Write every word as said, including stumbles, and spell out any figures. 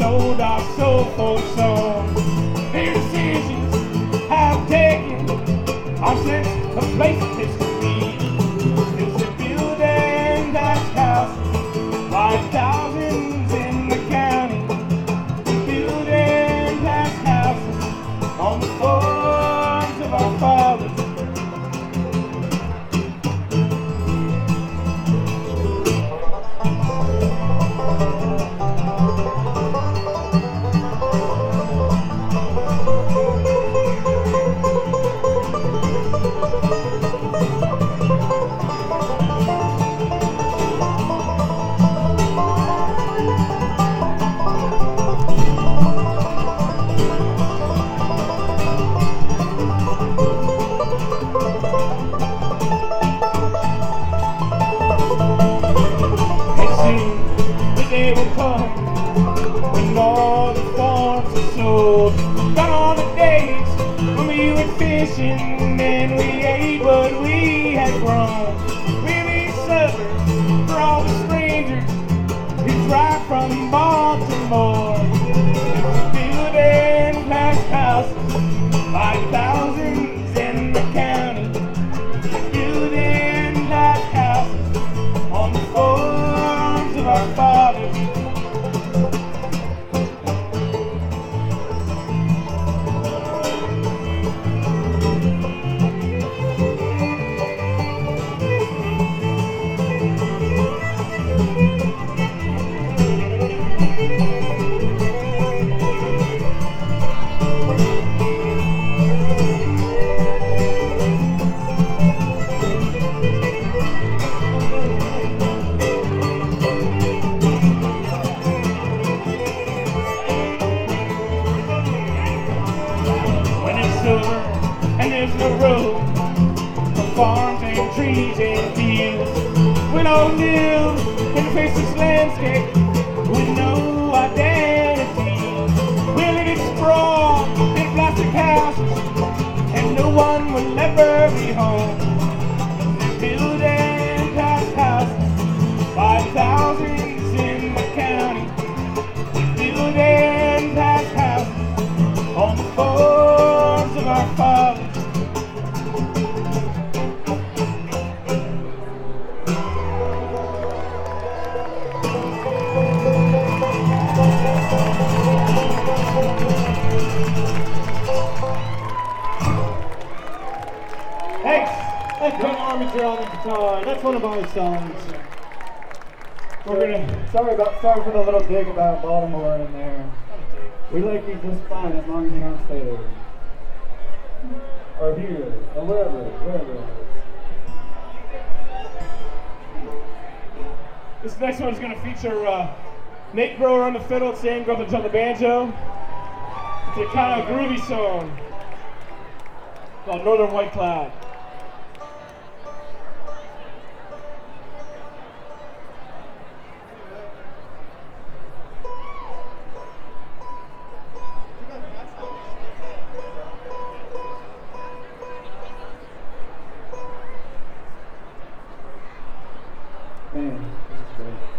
old our soulful song. Their decisions have taken our sense of place in history. It's a building that's housed by thousands in the county. Building that's housed on the farms of our fathers. They will come when all the farms are sold. Gone are the days when we went fishing and we ate what we had grown. We'll be southern for all the strangers who drive from Baltimore. It's a building glass houses by thousands in the county. Building glass houses on the farms of our fathers. And there's no road for farms and trees and fields. When all new can face this landscape with no identity. We'll let it sprawl in plastic houses and no one will ever be home. Building glass houses by thousands in the county. Building glass houses on the farms of our fathers. Thanks. That's Ken Armature on the guitar. That's one of our songs. We're gonna. Sorry about sorry for the little dig about Baltimore in there. We like you just fine as long as you don't stay there. Or here, or wherever, wherever. This next one's gonna feature uh, Nate Grower on the fiddle, Sam Grubbins on the banjo. It's a kind of groovy song called Northern White Cloud. Man, this is great.